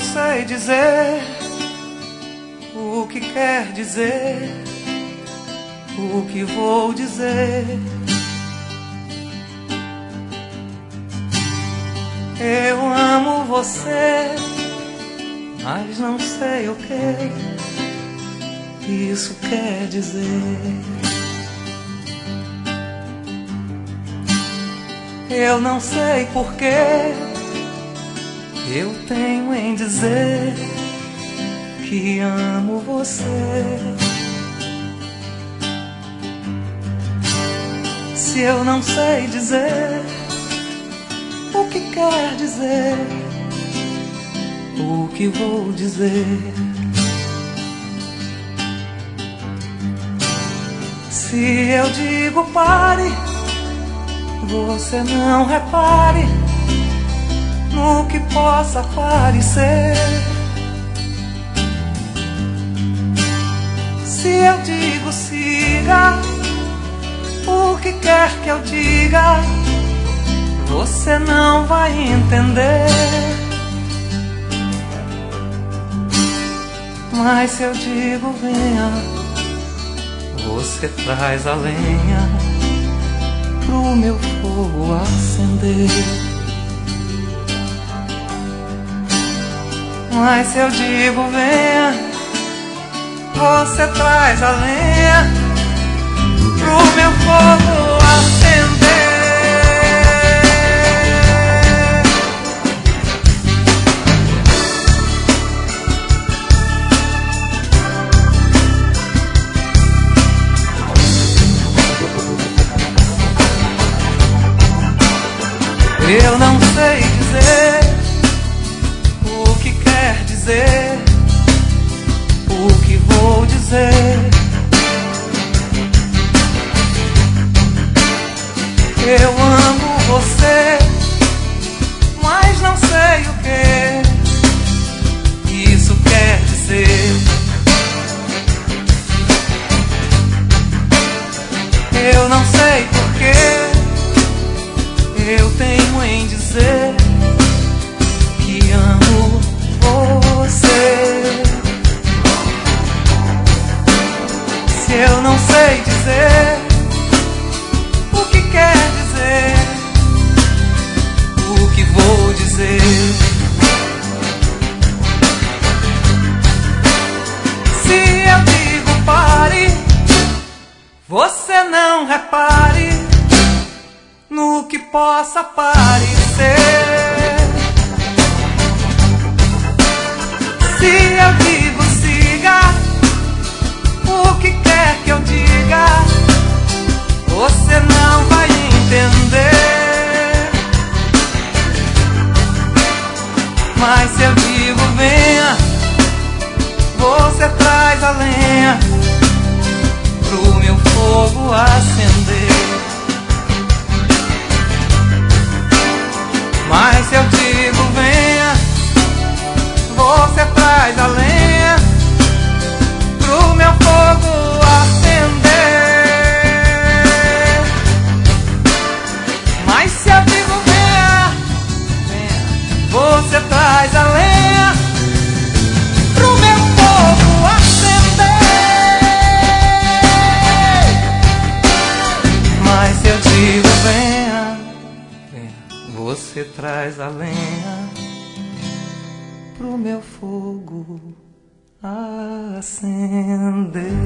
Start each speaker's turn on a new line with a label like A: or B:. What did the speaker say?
A: sei dizer o que quer dizer, o que vou dizer. Eu amo você, mas não sei o que isso quer dizer. Eu não sei porquê, eu tenho em dizer que amo você. Se eu não sei dizer o que quer dizer, o que vou dizer. Se eu digo pare, você não repare no que possa parecer. Se eu digo siga, o que quer que eu diga, você não vai entender. Mas se eu digo venha, você traz a lenha pro meu fogo acender. Mas se eu digo venha, você traz a lenha pro meu fogo acender. Eu não sei dizer o que quer dizer, o que vou dizer. Eu amo você, mas não sei o que isso quer dizer. Eu não sei porquê, eu tenho em dizer que amo você. Se eu não sei dizer o que quer dizer, o que vou dizer. Se eu digo pare, você não repare no que possa parecer. Se eu digo siga, o que quer que eu diga, você não vai entender. Mas se eu digo venha, você traz a lenha pro meu fogo acender. Mas se eu digo venha, você traz a lenha pro meu fogo acender. Mas se eu digo venha, você traz a lenha pro meu fogo acender. Mas se eu digo venha, você traz a lenha pro meu fogo acender.